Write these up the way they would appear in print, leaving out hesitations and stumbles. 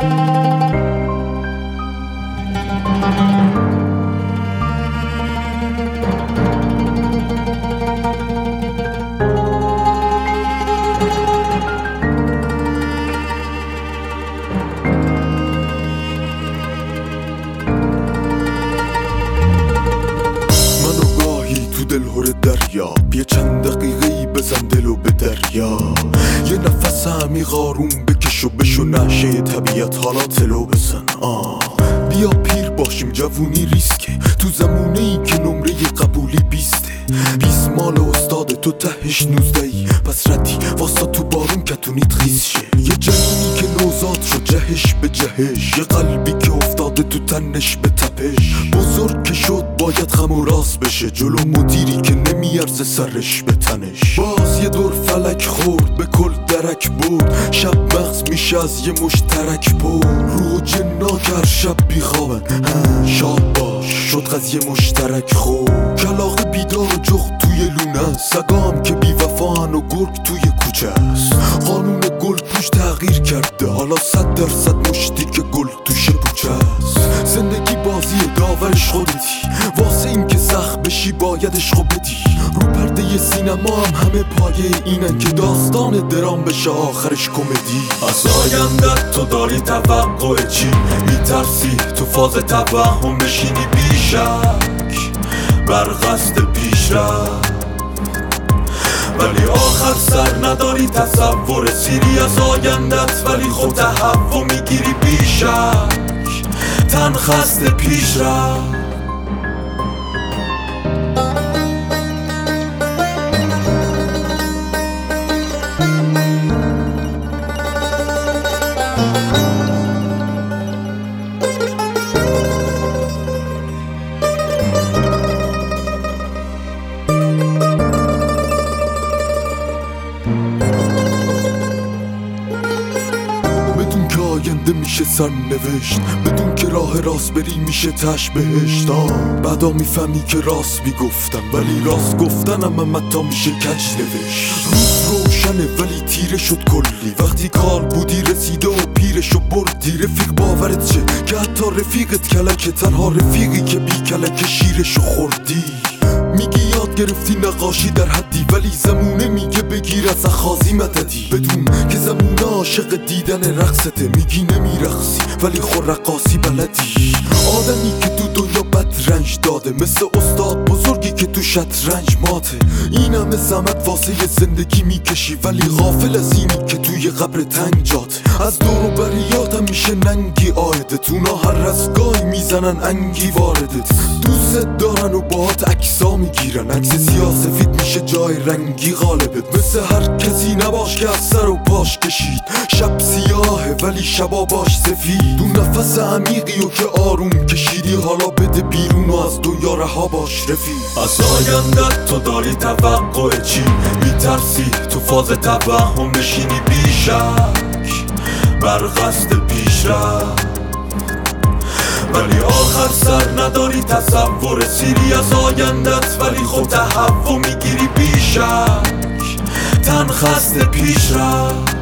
دلهور دریا یه چند دقیقه‌ای بزن دلو به دریا، یه نفس عمیق آروم بکش و بشو نشه طبیعت حالا تلو بزن. بیا پیر باشیم جوونی ریسکه، تو زمونه‌ای که نمره قبولی 20 مال استاد تو تهش 19ای، پس ردی واسه تو بارون کتونیت خیز شه. یه جنینی که نوزاد شد جهش به جهش، یه قلبی که افتاده تو تنش به تپش. بزرگ که شد باید خم و راست بشه، جلو مدیری که نمیارزه سرش به تنش. باز یه دور فلک خورد به کل درک بود، شب مغز میشه از یه مشترک بود. روح جنا که هر شب بیخوابن، شاد باش شد قضیه مشترک خورد. کلاغ بیدار و جغد توی لونه، سگام که بی وفان و گرگ توی کوچه است. قانون گل پوش تغییر کرده، حالا 100% مشتی که گل توش پوچه است. زندگی بازی داورش خودتی، واسه این که سخت بشی باید عشقو بدی. رو پرده سینما همه پایه اینن که داستان درام بشه آخرش کمدی. از آیندت تو داری توقع چی؟ میترسی تو فاز توهم بشینی بیشک بر قصد پیشرفت، ولی آخر سر نداری تصور سیری از آیندت، ولی خود تهوع میگیری بیشک تن خسته پیشرفت. بدون که آینده میشه سرنوشت، بدون که راه راست بری میشه تش بهشت. بعدا میفهمی که راست میگفتم، ولی راست گفتنم هم حتی میشه کج نوشت. روز روشنه ولی تیره شد کلی، وقتی کار بودی رسیده و پیرش و بردی. رفیق باورت چه که حتی رفیقت کلکه، تنها رفیقی که بی کلک شیرشو خوردی. میگی یاد گرفتی نقاشی در حدی، ولی زمونه میگه بگیر از اخاذی مددی. بدون که زمونه عاشق دیدن رقصته، میگی نمیرقصی ولی خور رقاصی بلدی. آدمی که تو دنیا بد رنج داده، مثل استاد بزرگی که تو شطرنج ماته. این همه زحمت واسه زندگی میکشی، ولی غافل از اینی که توی قبر تنگ جاته. از دور و بریاتم میشه ننگی آیدت، اونا هر رزگاهی میزنن انگی واردت. دوست دارن و باهات عکسا میگیرن، عکس سیاسفید میشه جای رنگی غالبت. مثل هر کسی نباش که از سر و پاش کشید، شب سیاهه ولی شبا باش سفید. دو نفس عمیقی و که آروم کشیدی، حالا بده بیرون و از دنیا رها باش رفیق. از آیندت تو داری توقع چی؟ میترسی تو فاز توهم بشینی بیشک بر قصد پیشرفت، ولی آخر سر نداری تصور سیری از آیندت، ولی خود تهوع میگیری بیشک تن خسته پیشرفت.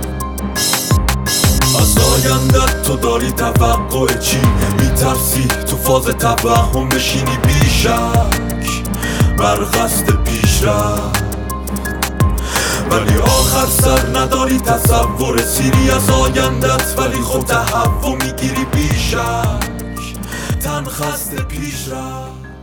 از آیندت تو داری توقع چی؟ میترسی تو فاز توهم بشینی بیشک بر قصد پیشرفت، ولی آخر سر نداری تصور سیری از آیندت، ولی خود تهوع میگیری بیشک تن خسته پیشرفت.